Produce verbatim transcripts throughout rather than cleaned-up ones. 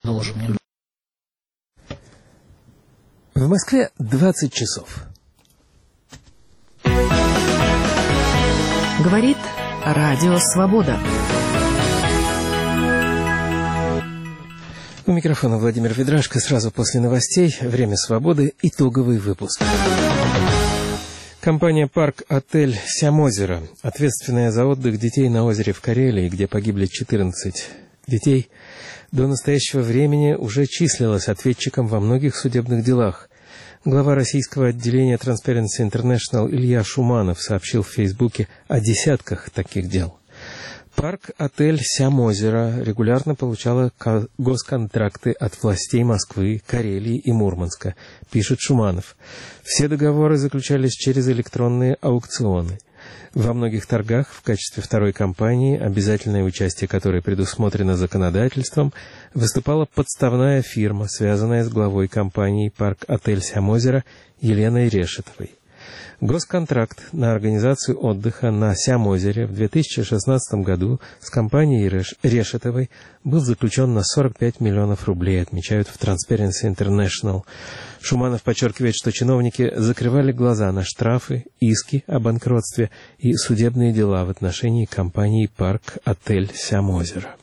Продолжим. В Москве двадцать часов. Говорит Радио Свобода. У микрофона Владимир Ведрашко. Сразу после новостей «Время свободы» итоговый выпуск. Компания «Парк-отель Сямозеро», ответственная за отдых детей на озере в Карелии, где погибли четырнадцать детей, до настоящего времени уже числилась ответчиком во многих судебных делах. Глава российского отделения Transparency International Илья Шуманов сообщил в Фейсбуке о десятках таких дел. Парк-отель Сямозеро регулярно получала госконтракты от властей Москвы, Карелии и Мурманска, пишет Шуманов. Все договоры заключались через электронные аукционы. Во многих торгах в качестве второй компании, обязательное участие которой предусмотрено законодательством, выступала подставная фирма, связанная с главой компании «Парк-отель Сямозеро» Еленой Решетовой. Госконтракт на организацию отдыха на Сямозере в две тысячи шестнадцатом году с компанией Решетовой был заключен на сорок пять миллионов рублей, отмечают в Transparency International. Шуманов подчеркивает, что чиновники закрывали глаза на штрафы, иски о банкротстве и судебные дела в отношении компании «Парк-отель Сямозеро».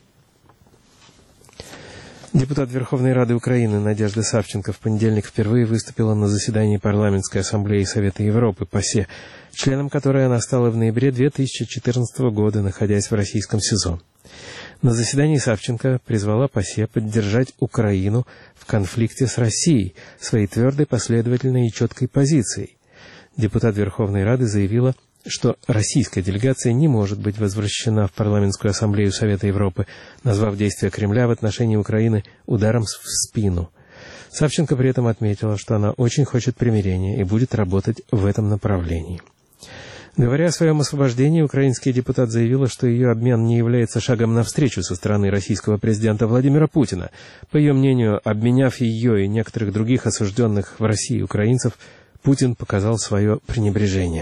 Депутат Верховной Рады Украины Надежда Савченко в понедельник впервые выступила на заседании Парламентской ассамблеи Совета Европы ПАСЕ, членом которой она стала в ноябре две тысячи четырнадцатого года, находясь в российском СИЗО. На заседании Савченко призвала ПАСЕ поддержать Украину в конфликте с Россией своей твердой, последовательной и четкой позицией. Депутат Верховной Рады заявила, что российская делегация не может быть возвращена в Парламентскую ассамблею Совета Европы, назвав действия Кремля в отношении Украины ударом в спину. Савченко при этом отметила, что она очень хочет примирения и будет работать в этом направлении. Говоря о своем освобождении, украинский депутат заявила, что ее обмен не является шагом навстречу со стороны российского президента Владимира Путина. По ее мнению, обменяв ее и некоторых других осужденных в России украинцев, Путин показал свое пренебрежение.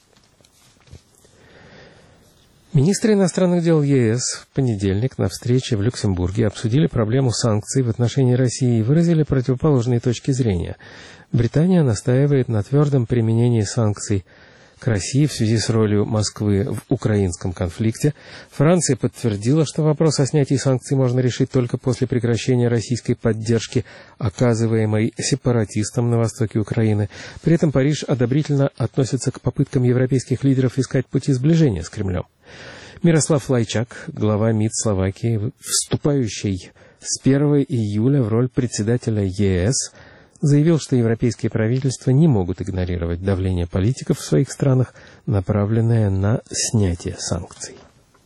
Министры иностранных дел ЕС в понедельник на встрече в Люксембурге обсудили проблему санкций в отношении России и выразили противоположные точки зрения. Британия настаивает на твердом применении санкций к России в связи с ролью Москвы в украинском конфликте. Франция подтвердила, что вопрос о снятии санкций можно решить только после прекращения российской поддержки, оказываемой сепаратистам на востоке Украины. При этом Париж одобрительно относится к попыткам европейских лидеров искать пути сближения с Кремлем. Мирослав Лайчак, глава МИД Словакии, вступающий с первого июля в роль председателя ЕС, заявил, что европейские правительства не могут игнорировать давление политиков в своих странах, направленное на снятие санкций.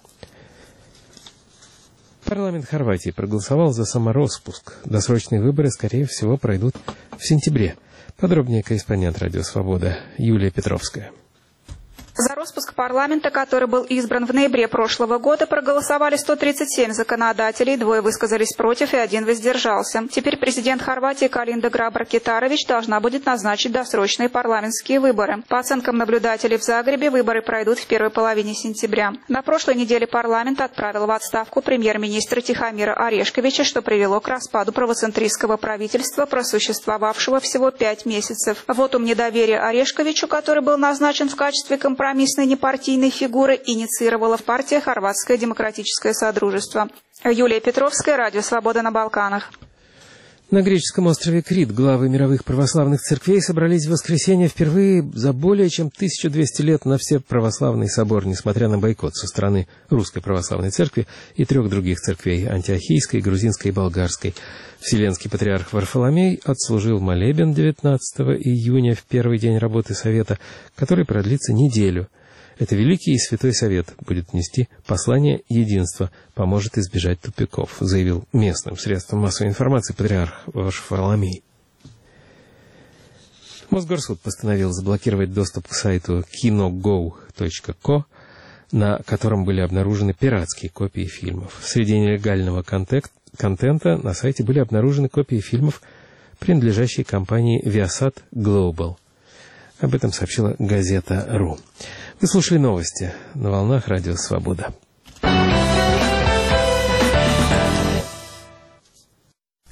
Парламент Хорватии проголосовал за самороспуск. Досрочные выборы, скорее всего, пройдут в сентябре. Подробнее корреспондент «Радио Свобода» Юлия Петровская. За распуск парламента, который был избран в ноябре прошлого года, проголосовали сто тридцать семь законодателей, двое высказались против и один воздержался. Теперь президент Хорватии Колинда Грабар-Китарович должна будет назначить досрочные парламентские выборы. По оценкам наблюдателей в Загребе, выборы пройдут в первой половине сентября. На прошлой неделе парламент отправил в отставку премьер-министра Тихомира Орешковича, что привело к распаду правоцентристского правительства, просуществовавшего всего пять месяцев. Вотум недоверия Орешковичу, который был назначен в качестве компромисса, компромиссной непартийной фигуры, инициировала в партии Хорватское демократическое содружество. Юлия Петровская, Радио Свобода на Балканах. На греческом острове Крит главы мировых православных церквей собрались в воскресенье впервые за более чем тысячу двести лет на Всеправославный собор, несмотря на бойкот со стороны Русской Православной Церкви и трех других церквей – Антиохийской, Грузинской и Болгарской. Вселенский патриарх Варфоломей отслужил молебен девятнадцатого июня в первый день работы Совета, который продлится неделю. Это Великий и Святой Совет будет нести послание единства, поможет избежать тупиков, заявил местным средствам массовой информации патриарх Варфоломей. Мосгорсуд постановил заблокировать доступ к сайту киного точка ко, на котором были обнаружены пиратские копии фильмов. Среди нелегального контента на сайте были обнаружены копии фильмов, принадлежащие компании Viasat Global. Об этом сообщила газета .ру. Вы слушали новости на волнах Радио Свобода.